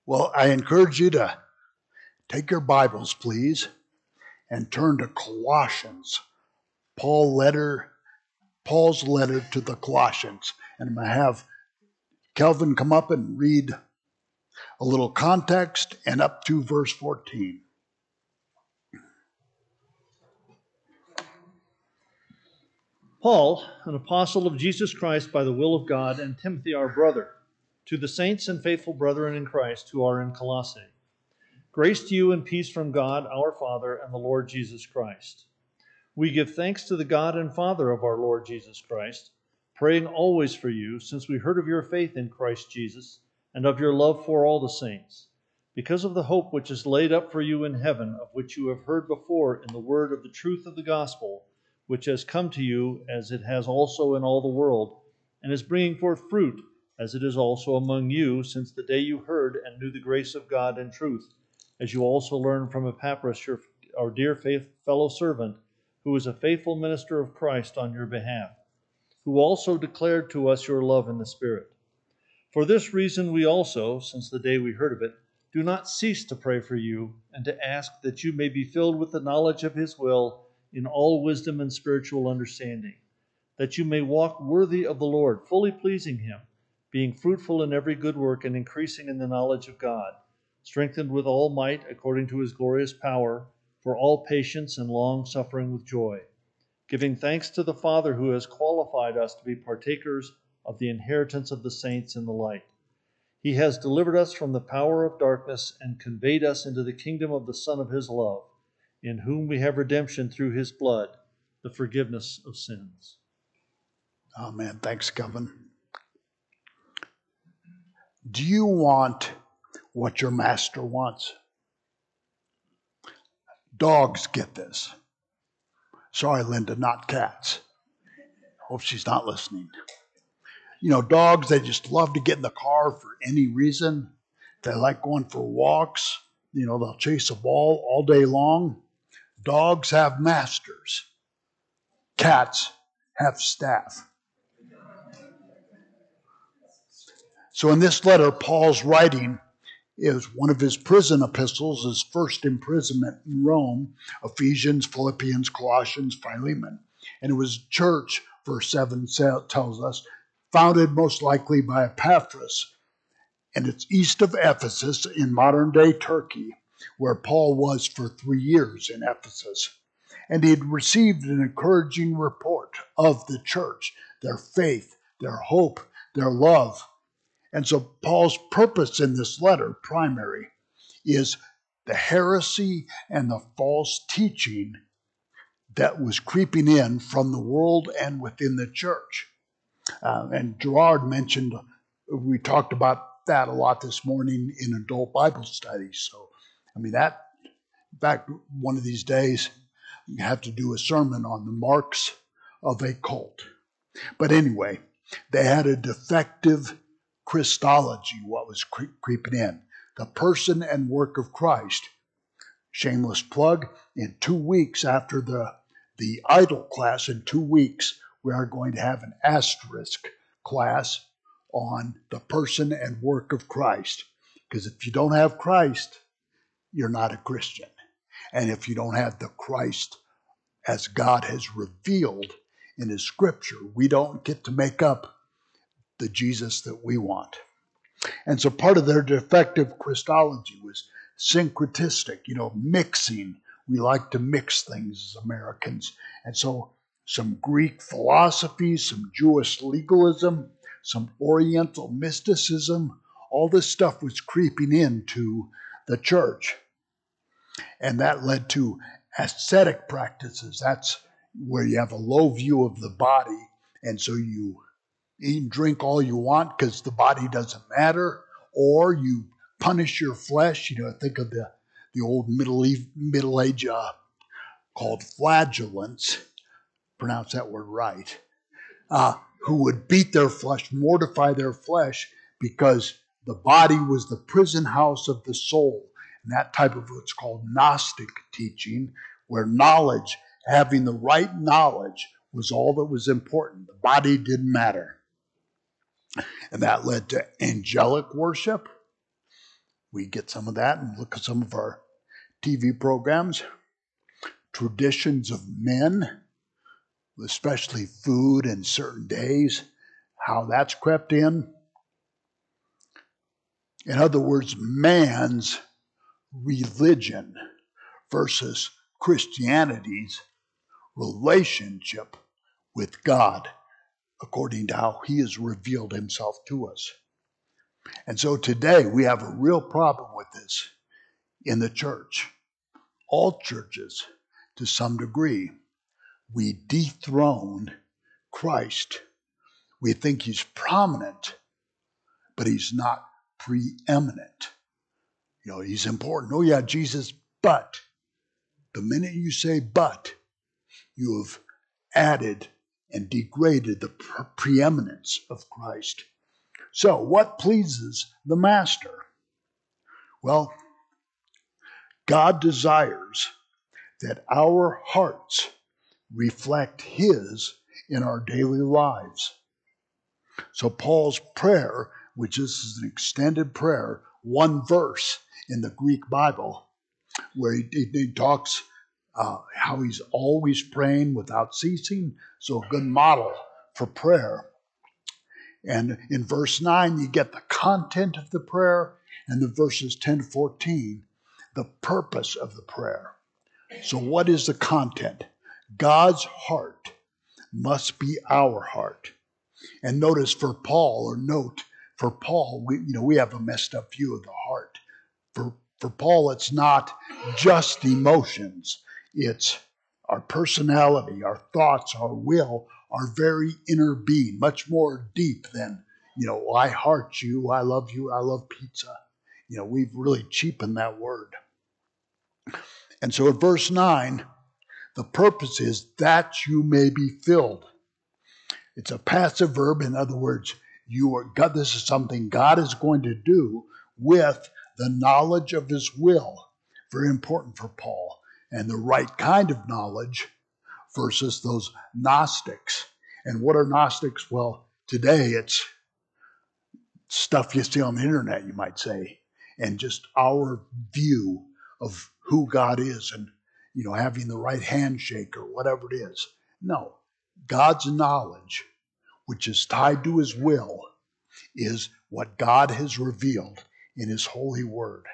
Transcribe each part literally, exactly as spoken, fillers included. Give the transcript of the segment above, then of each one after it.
Well, I encourage you to take your Bibles, please, and turn to Colossians. Paul letter, Paul's letter to the Colossians. And I'm going to have Kelvin come up and read a little context and up to verse fourteen. Paul, an apostle of Jesus Christ by the will of God, and Timothy our brother, to the saints and faithful brethren in Christ who are in Colossae. Grace to you and peace from God our Father and the Lord Jesus Christ. We give thanks to the God and Father of our Lord Jesus Christ, praying always for you, since we heard of your faith in Christ Jesus and of your love for all the saints, because of the hope which is laid up for you in heaven, of which you have heard before in the word of the truth of the gospel, which has come to you as it has also in all the world, and is bringing forth fruit, as it is also among you, since the day you heard and knew the grace of God in truth, as you also learned from Epaphras, your, our dear faith, fellow servant, who is a faithful minister of Christ on your behalf, who also declared to us your love in the Spirit. For this reason we also, since the day we heard of it, do not cease to pray for you and to ask that you may be filled with the knowledge of his will in all wisdom and spiritual understanding, that you may walk worthy of the Lord, fully pleasing him, being fruitful in every good work and increasing in the knowledge of God, strengthened with all might according to his glorious power, for all patience and long suffering with joy, giving thanks to the Father who has qualified us to be partakers of the inheritance of the saints in the light. He has delivered us from the power of darkness and conveyed us into the kingdom of the Son of his love, in whom we have redemption through his blood, the forgiveness of sins. Amen. Thanks, Kelvin. Do you want what your master wants? Dogs get this. Sorry, Linda, not cats. Hope she's not listening. You know, dogs, they just love to get in the car for any reason. They like going for walks. You know, they'll chase a ball all day long. Dogs have masters. Cats have staff. So in this letter, Paul's writing is one of his prison epistles, his first imprisonment in Rome, Ephesians, Philippians, Colossians, Philemon. And it was church, verse seven tells us, founded most likely by Epaphras. And it's east of Ephesus in modern-day Turkey, where Paul was for three years in Ephesus. And he had received an encouraging report of the church, their faith, their hope, their love. And so Paul's purpose in this letter, primary, is the heresy and the false teaching that was creeping in from the world and within the church. Uh, and Gerard mentioned, we talked about that a lot this morning in adult Bible studies. So, I mean, that, in fact, one of these days, you have to do a sermon on the marks of a cult. But anyway, they had a defective Christology, what was cre- creeping in. The person and work of Christ. Shameless plug, in two weeks after the, the idol class, in two weeks, we are going to have an asterisk class on the person and work of Christ. Because if you don't have Christ, you're not a Christian. And if you don't have the Christ as God has revealed in his scripture, we don't get to make up the Jesus that we want. And so part of their defective Christology was syncretistic, you know, mixing. We like to mix things as Americans. And so some Greek philosophy, some Jewish legalism, some Oriental mysticism, all this stuff was creeping into the church. And that led to ascetic practices. That's where you have a low view of the body, and so you eat and drink all you want because the body doesn't matter, or you punish your flesh. You know, think of the, the old Middle, Middle Age uh, called flagellants, pronounce that word right, uh, who would beat their flesh, mortify their flesh, because the body was the prison house of the soul. And that type of what's called Gnostic teaching, where knowledge, having the right knowledge, was all that was important. The body didn't matter. And that led to angelic worship, We get some of that and look at some of our T V programs. Traditions of men, especially food and certain days, how that's crept in. In other words, man's religion versus Christianity's relationship with God, according to how he has revealed himself to us. And so today we have a real problem with this in the church. All churches, to some degree, we dethrone Christ. We think he's prominent, but he's not preeminent. You know, he's important. Oh yeah, Jesus, but the minute you say but, you have added and degraded the pre- preeminence of Christ. So, what pleases the master? Well, God desires that our hearts reflect his in our daily lives. So Paul's prayer, which is an extended prayer, one verse in the Greek Bible, where he, he, he talks uh, how he's always praying without ceasing. So a good model for prayer. And in verse nine, you get the content of the prayer, and the verses ten to fourteen, the purpose of the prayer. So what is the content? God's heart must be our heart. And notice for Paul, or note, for Paul, we, you know, we have a messed up view of the heart. For, for Paul, it's not just emotions. It's our personality, our thoughts, our will, our very inner being, much more deep than, you know, I heart you, I love you, I love pizza. You know, we've really cheapened that word. And so in verse nine, the purpose is that you may be filled. It's a passive verb. In other words, you are God. This is something God is going to do with the knowledge of his will. Very important for Paul. And the right kind of knowledge versus those Gnostics. And what are Gnostics? Well, today it's stuff you see on the internet, you might say, and just our view of who God is and, you know, having the right handshake or whatever it is. No, God's knowledge, which is tied to his will, is what God has revealed in his holy word.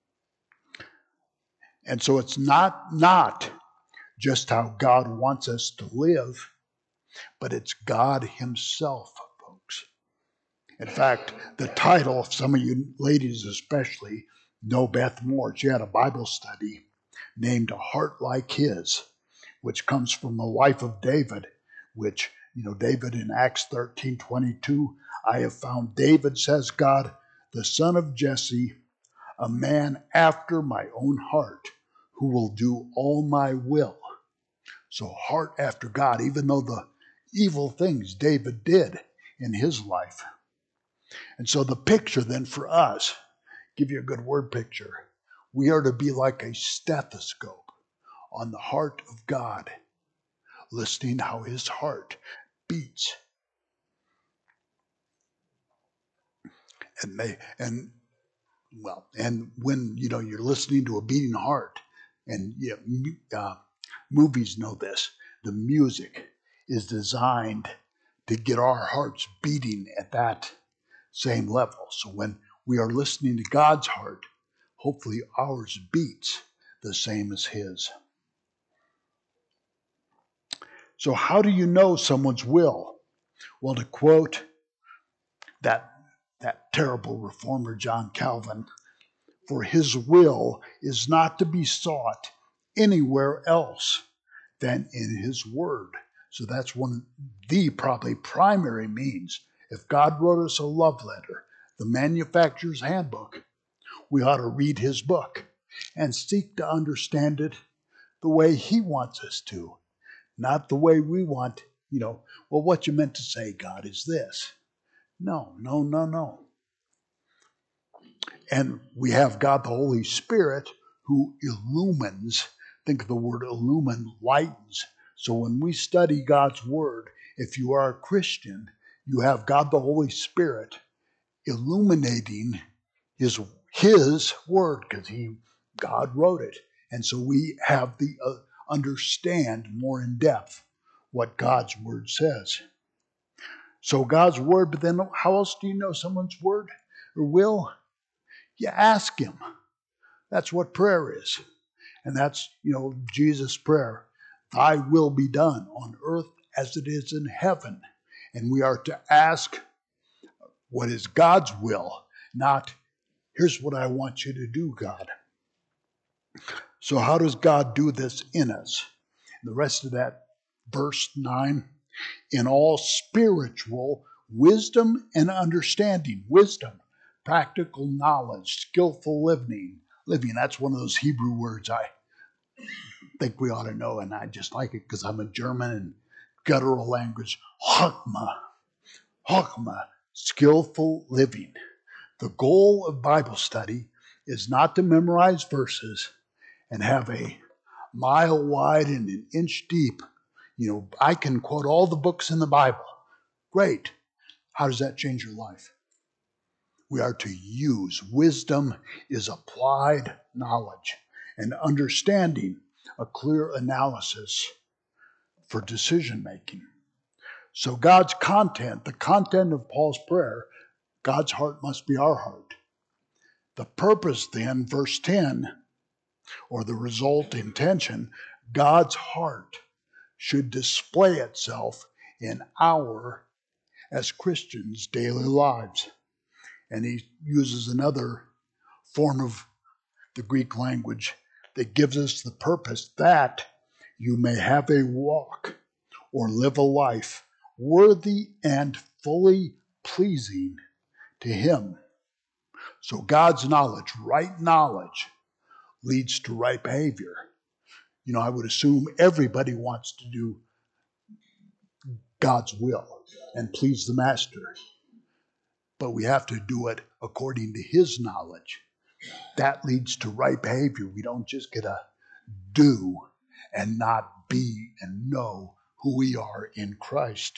And so it's not, not just how God wants us to live, but it's God himself, folks. In fact, the title, some of you ladies especially know Beth Moore. She had a Bible study named A Heart Like His, which comes from the life of David, which, you know, David in Acts thirteen twenty-two, I have found David, says God, the son of Jesse, a man after my own heart, who will do all my will. So heart after God, even though the evil things David did in his life. And so the picture then for us, give you a good word picture, we are to be like a stethoscope on the heart of God, listening how his heart beats. And they, and well, and when, you know, you're listening to a beating heart, and you know, uh, movies know this, the music is designed to get our hearts beating at that same level. So when we are listening to God's heart, hopefully ours beats the same as his. So how do you know someone's will? Well, to quote that, that terrible reformer John Calvin, for his will is not to be sought anywhere else than in his word. So that's one of the probably primary means. If God wrote us a love letter, the manufacturer's handbook, we ought to read his book and seek to understand it the way he wants us to, not the way we want, you know, well, what you meant to say, God, is this. No, no, no, no. And we have God the Holy Spirit who illumines, think of the word illumine, lightens. So when we study God's word, if you are a Christian, you have God the Holy Spirit illuminating his, His word, because he God wrote it. And so we have the uh, understand more in depth what God's word says. So God's word, but then how else do you know someone's word or will? You ask him. That's what prayer is. And that's, you know, Jesus' prayer. Thy will be done on earth as it is in heaven. And we are to ask what is God's will, not here's what I want you to do, God. So how does God do this in us? The rest of that, verse nine, in all spiritual wisdom and understanding. Wisdom, practical knowledge, skillful living. Living, that's one of those Hebrew words I think we ought to know, and I just like it because I'm a German and guttural language. Chokmah, chokmah, skillful living. The goal of Bible study is not to memorize verses and have a mile wide and an inch deep. You know, I can quote all the books in the Bible. Great. How does that change your life? We are to use. Wisdom is applied knowledge, and understanding a clear analysis for decision making. So God's content, the content of Paul's prayer, God's heart must be our heart. The purpose then, verse ten, or the result intention, God's heart should display itself in our, as Christians, daily lives. And he uses another form of the Greek language that gives us the purpose that you may have a walk or live a life worthy and fully pleasing to him. So God's knowledge, right knowledge, leads to right behavior. You know, I would assume everybody wants to do God's will and please the master. But we have to do it according to his knowledge. That leads to right behavior. We don't just get to do and not be and know who we are in Christ.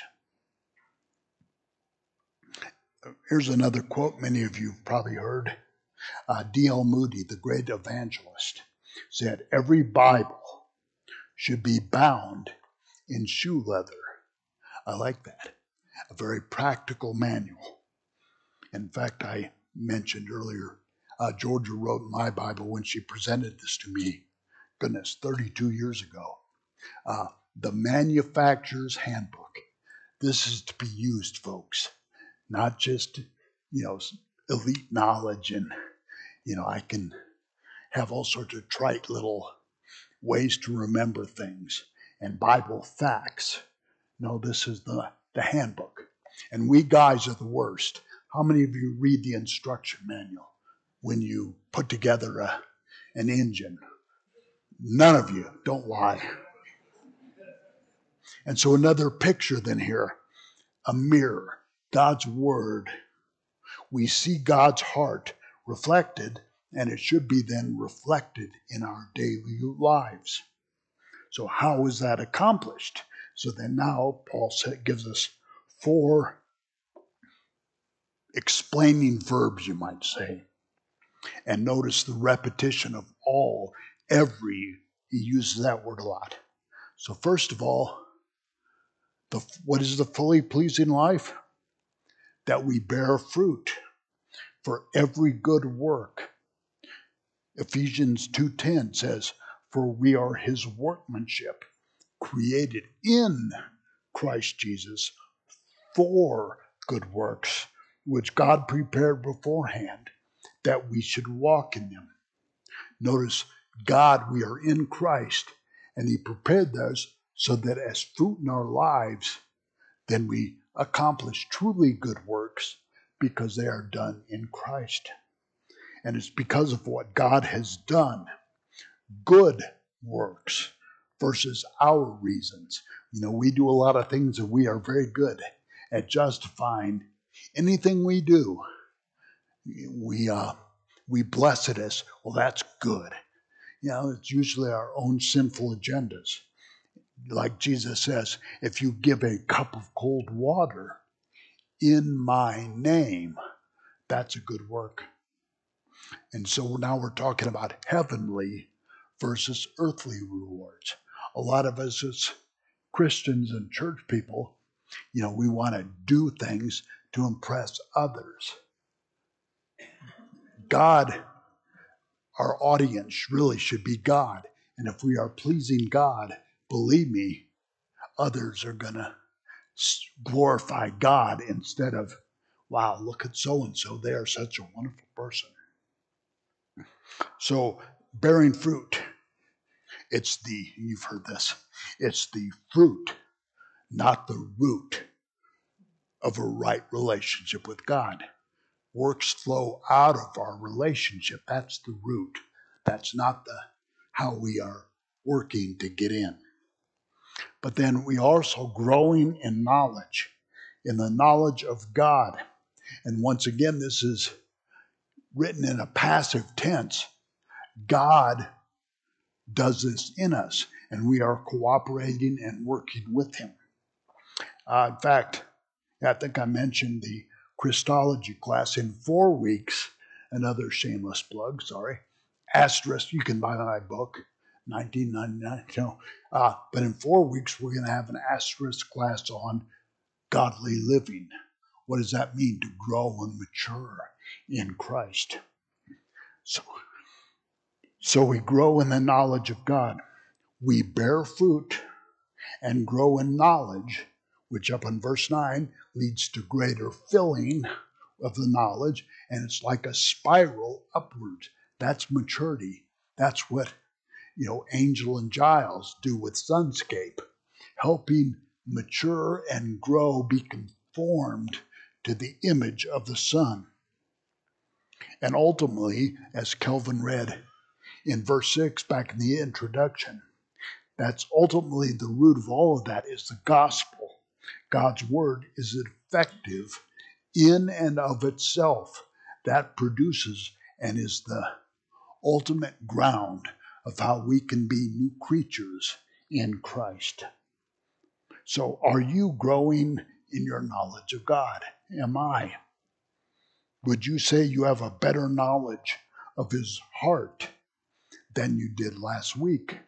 Here's another quote many of you have probably heard. Uh, D L Moody, the great evangelist, said, every Bible should be bound in shoe leather. I like that. A very practical manual. In fact, I mentioned earlier, uh, Georgia wrote in my Bible when she presented this to me, goodness, thirty-two years ago, uh, the manufacturer's handbook. This is to be used, folks, not just, you know, elite knowledge and, you know, I can have all sorts of trite little ways to remember things and Bible facts. No, this is the, the handbook. And we guys are the worst. How many of you read the instruction manual when you put together a, an engine? None of you. Don't lie. And so another picture then here, a mirror, God's word. We see God's heart reflected, and it should be then reflected in our daily lives. So how is that accomplished? So then now Paul gives us four explaining verbs, you might say. And notice the repetition of all, every, he uses that word a lot. So first of all, the, what is the fully pleasing life? That we bear fruit for every good work. Ephesians two ten says, for we are his workmanship, created in Christ Jesus for good works, which God prepared beforehand that we should walk in them. Notice, God, we are in Christ, and he prepared those so that as fruit in our lives, then we accomplish truly good works because they are done in Christ. And it's because of what God has done, good works versus our reasons. You know, we do a lot of things that we are very good at justifying. Anything we do, we uh, we bless it as, well, that's good. You know, it's usually our own sinful agendas. Like Jesus says, if you give a cup of cold water in my name, that's a good work. And so now we're talking about heavenly versus earthly rewards. A lot of us as Christians and church people, you know, we want to do things to impress others. God, our audience really should be God. And if we are pleasing God, believe me, others are going to glorify God instead of, wow, look at so-and-so. They are such a wonderful person. So bearing fruit, it's the, you've heard this, it's the fruit, not the root of a right relationship with God. Works flow out of our relationship. That's the root. That's not the how we are working to get in. But then we also growing in knowledge, in the knowledge of God. And once again, this is written in a passive tense. God does this in us, and we are cooperating and working with him. Uh, in fact, I think I mentioned the Christology class in four weeks. Another shameless plug, sorry. Asterisk, you can buy my book, nineteen ninety-nine. You know, uh, but in four weeks, we're going to have an asterisk class on godly living. What does that mean? To grow and mature in Christ. So, so we grow in the knowledge of God. We bear fruit and grow in knowledge, which up in verse nine leads to greater filling of the knowledge, and it's like a spiral upwards. That's maturity. That's what, you know, Angel and Giles do with Sunscape, helping mature and grow, be conformed to the image of the Son. And ultimately, as Kelvin read in verse six back in the introduction, that's ultimately the root of all of that is the gospel. God's word is effective in and of itself. That produces and is the ultimate ground of how we can be new creatures in Christ. So are you growing in your knowledge of God? Am I? Would you say you have a better knowledge of his heart than you did last week,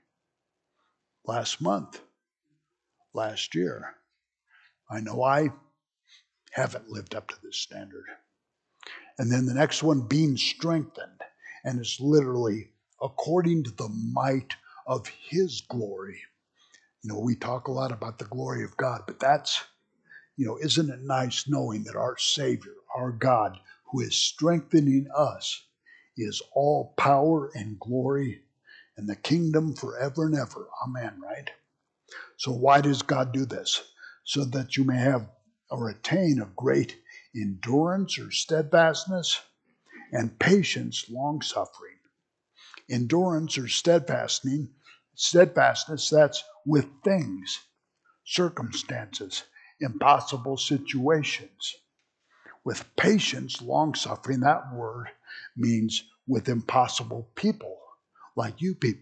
last month, last year? I know I haven't lived up to this standard. And then the next one, being strengthened. And it's literally according to the might of his glory. You know, we talk a lot about the glory of God, but that's, you know, isn't it nice knowing that our Savior, our God, who is strengthening us, is all power and glory and the kingdom forever and ever. Amen, right? So why does God do this? So that you may have or attain a great endurance or steadfastness and patience, long-suffering. Endurance or steadfastness, steadfastness, that's with things, circumstances, impossible situations. With patience, long-suffering, that word means with impossible people, like you people.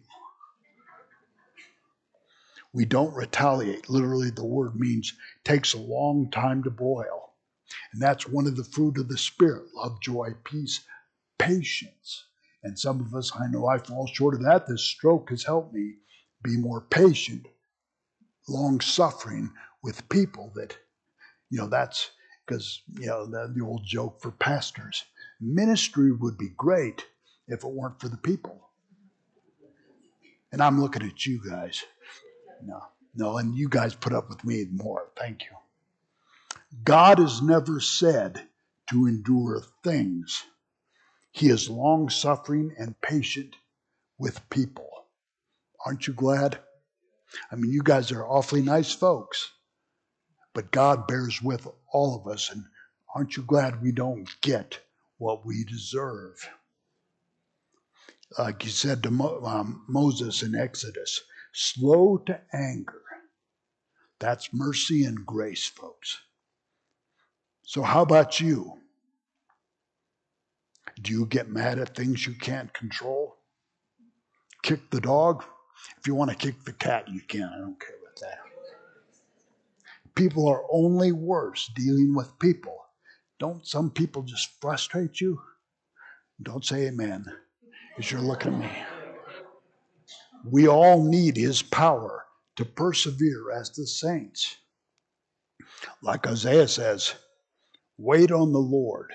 We don't retaliate. Literally, the word means takes a long time to boil. And that's one of the fruit of the Spirit, love, joy, peace, patience. And some of us, I know I fall short of that. This stroke has helped me be more patient, long-suffering with people that, you know, that's because, you know, the, the old joke for pastors. Ministry would be great if it weren't for the people. And I'm looking at you guys. No, no, and you guys put up with me more. Thank you. God is never said to endure things. He is long-suffering and patient with people. Aren't you glad? I mean, you guys are awfully nice folks, but God bears with all of us, and aren't you glad we don't get what we deserve? Like he said to Mo, um, Moses in Exodus, slow to anger. That's mercy and grace, folks. So how about you? Do you get mad at things you can't control? Kick the dog? If you want to kick the cat, you can. I don't care about that. People are only worse dealing with people. Don't some people just frustrate you? Don't say amen as you're looking at me. We all need his power to persevere as the saints. Like Isaiah says, wait on the Lord.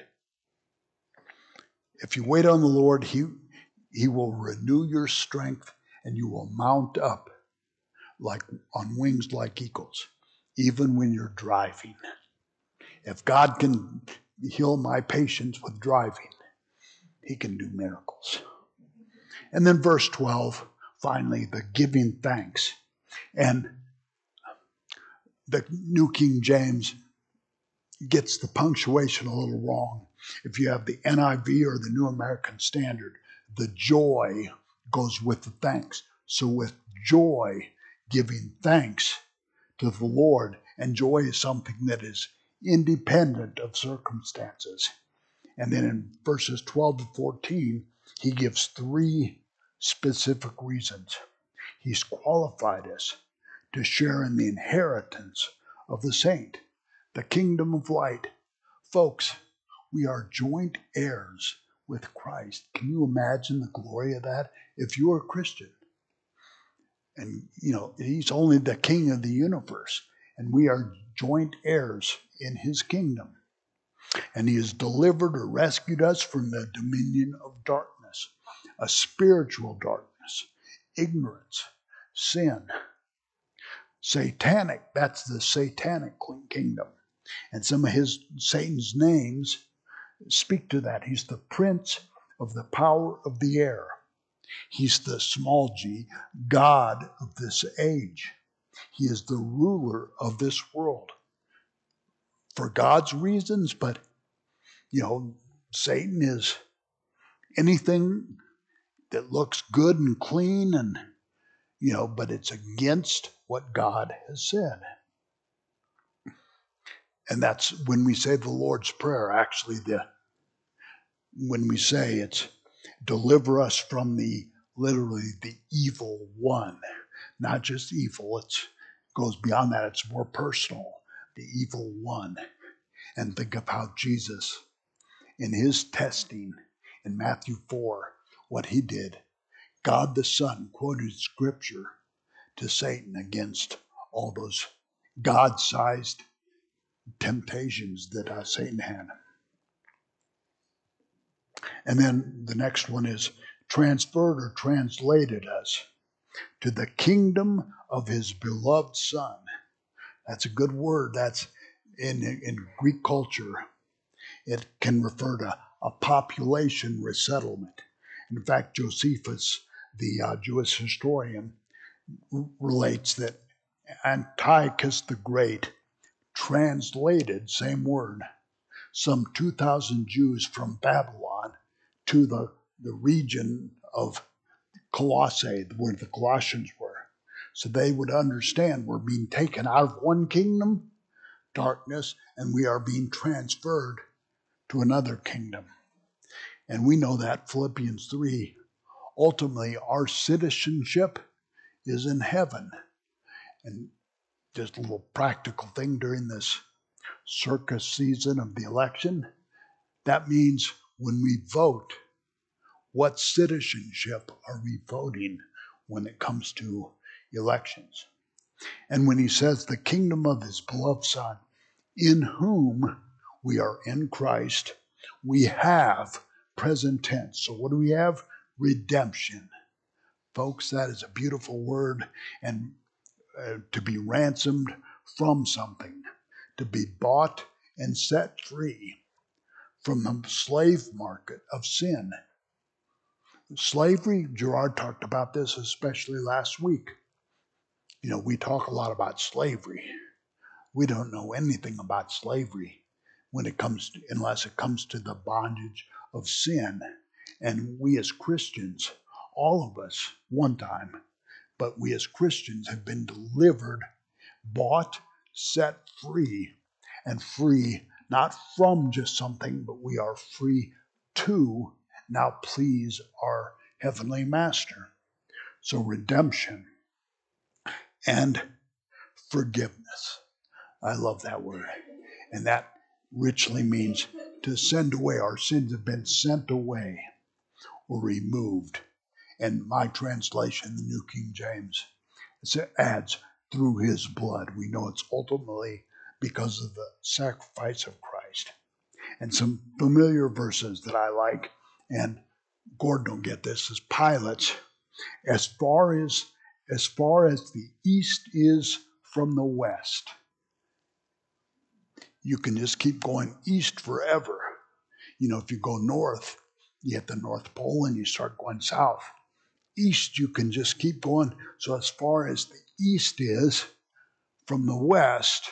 If you wait on the Lord, he, he will renew your strength and you will mount up like on wings like eagles, even when you're driving. If God can heal my patience with driving, he can do miracles. And then verse twelve, finally, the giving thanks. And the New King James gets the punctuation a little wrong. If you have the N I V or the New American Standard, the joy goes with the thanks. So with joy, giving thanks to the Lord, and joy is something that is independent of circumstances. And then in verses twelve to fourteen, he gives three specific reasons. He's qualified us to share in the inheritance of the saint, the kingdom of light. Folks, we are joint heirs with Christ. Can you imagine the glory of that? If you're a Christian, and you know, he's only the king of the universe, and we are joint heirs in his kingdom. And he has delivered or rescued us from the dominion of darkness, a spiritual darkness, ignorance, sin, satanic. That's the satanic kingdom. And some of his Satan's names speak to that. He's the prince of the power of the air. He's the small g, God of this age. He is the ruler of this world for God's reasons, but you know, Satan is anything that looks good and clean, and you know, but it's against what God has said. And that's when we say the Lord's Prayer, actually, the when we say it's deliver us from the literally the evil one, not just evil, it goes beyond that, it's more personal, the evil one. And think of how Jesus, in his testing in Matthew four, what he did. God the Son quoted scripture to Satan against all those God-sized temptations that uh, Satan had. And then the next one is transferred or translated us to the kingdom of his beloved Son. That's a good word. That's in, in Greek culture. It can refer to a population resettlement. In fact, Josephus, the uh, Jewish historian, r- relates that Antiochus the Great translated, same word, some two thousand Jews from Babylon to the, the region of Colossae, where the Colossians were. So they would understand we're being taken out of one kingdom, darkness, and we are being transferred to another kingdom. And we know that, Philippians three, ultimately our citizenship is in heaven. And just a little practical thing during this circus season of the election, that means when we vote, what citizenship are we voting when it comes to elections? And when he says the kingdom of his beloved Son, in whom we are in Christ, we have present tense. So what do we have? Redemption. Folks, that is a beautiful word. And uh, to be ransomed from something, to be bought and set free from the slave market of sin. Slavery, Gerard talked about this especially last week. You know, we talk a lot about slavery. We don't know anything about slavery when it comes to, unless it comes to the bondage of sin. And we as Christians, all of us, one time, but we as Christians have been delivered, bought, set free, and free not from just something, but we are free to now please our Heavenly Master. So redemption and forgiveness. I love that word. And that richly means to send away. Our sins have been sent away. were removed. And my translation, the New King James, it adds, through his blood. We know it's ultimately because of the sacrifice of Christ. And some familiar verses that I like, and Gordon will get this, is Pilate's, as far as as far as the east is from the west. You can just keep going east forever. You know, if you go north, you hit the North Pole and you start going south. East, you can just keep going. So as far as the east is from the west,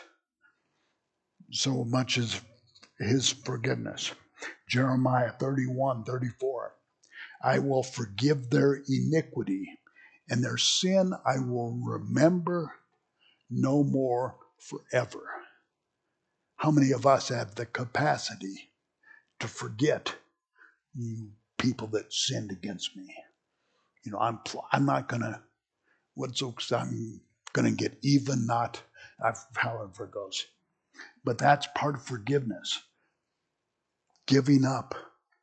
so much as his forgiveness. Jeremiah thirty-one, thirty-four. I will forgive their iniquity, and their sin I will remember no more forever. How many of us have the capacity to forget you people that sinned against me? You know, I'm I'm not gonna what's I'm gonna get even, not however it goes. But that's part of forgiveness. Giving up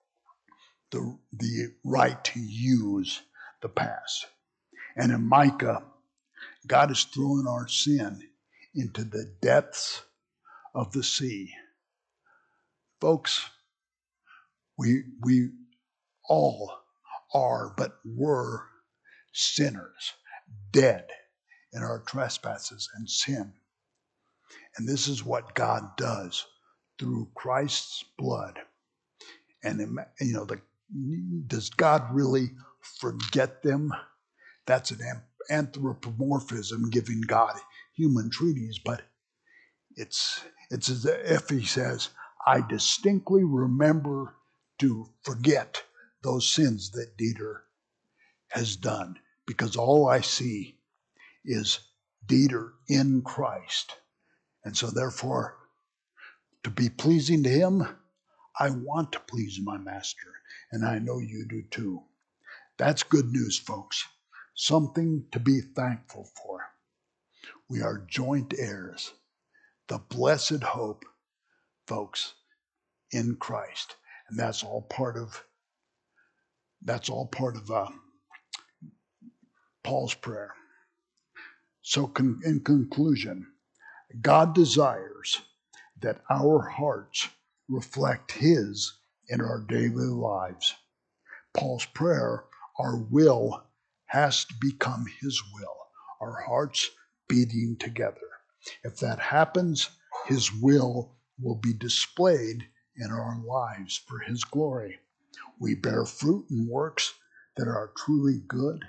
the the right to use the past. And in Micah, God is throwing our sin into the depths of the sea. Folks, we we all are but were sinners, dead in our trespasses and sin. And this is what God does through Christ's blood. And, you know, the, does God really forget them? That's an anthropomorphism, giving God human treaties, but it's it's as if he says, I distinctly remember to forget those sins that Dieter has done, because all I see is Dieter in Christ. And so therefore, to be pleasing to him, I want to please my master, and I know you do too. That's good news, folks. Something to be thankful for. We are joint heirs. The blessed hope, folks, in Christ. And that's all part of that's all part of uh, Paul's prayer. So con- in conclusion, God desires that our hearts reflect his in our daily lives. Paul's prayer, our will has to become his will, our hearts beating together. If that happens, his will will be displayed in our lives for his glory. We bear fruit and works that are truly good.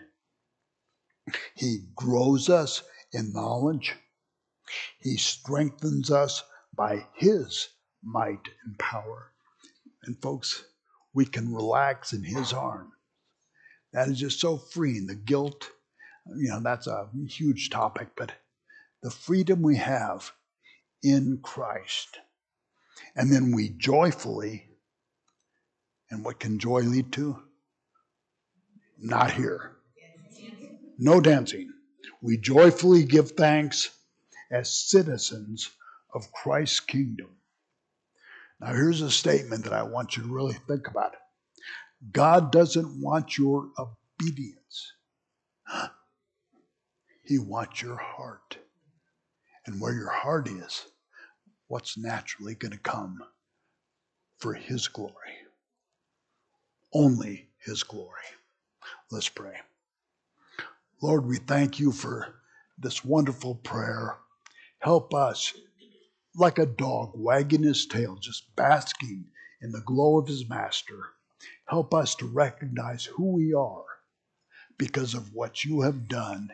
He grows us in knowledge. He strengthens us by his might and power. And folks, we can relax in his arms. That is just so freeing. The guilt, you know, that's a huge topic, but the freedom we have in Christ. And then we joyfully, and what can joy lead to? Not here. No dancing. We joyfully give thanks as citizens of Christ's kingdom. Now here's a statement that I want you to really think about. God doesn't want your obedience. He wants your heart. And where your heart is, what's naturally going to come for his glory. Only his glory. Let's pray. Lord, we thank you for this wonderful prayer. Help us, like a dog wagging his tail, just basking in the glow of his master. Help us to recognize who we are because of what you have done,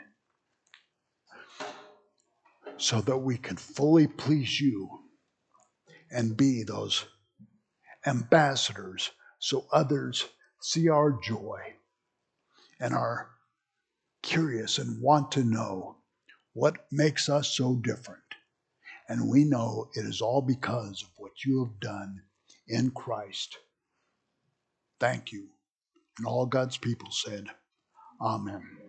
so that we can fully please you and be those ambassadors, so others see our joy and are curious and want to know what makes us so different. And we know it is all because of what you have done in Christ. Thank you. And all God's people said, Amen.